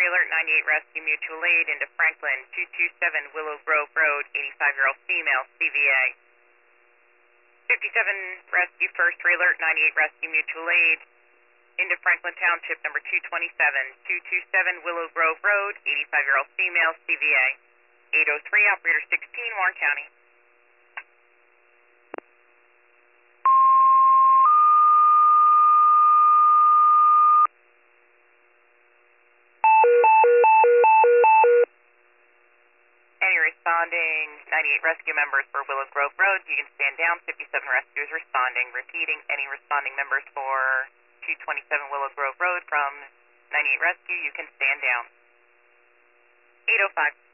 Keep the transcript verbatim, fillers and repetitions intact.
trailer, ninety-eight Rescue Mutual Aid into Franklin, two two seven Willow Grove Road, eighty-five-year-old female, C V A. fifty-seven Rescue First Trailer, ninety-eight Rescue Mutual Aid into Franklin Township, number two twenty-seven, two two seven Willow Grove Road, eighty-five-year-old female, C V A. eight oh three, Operator sixteen, Warren County. Any responding ninety-eight rescue members for Willow Grove Road, you can stand down. fifty-seven rescues responding. Repeating, any responding members for two twenty-seven Willow Grove Road from ninety-eight Rescue, you can stand down. eight oh five.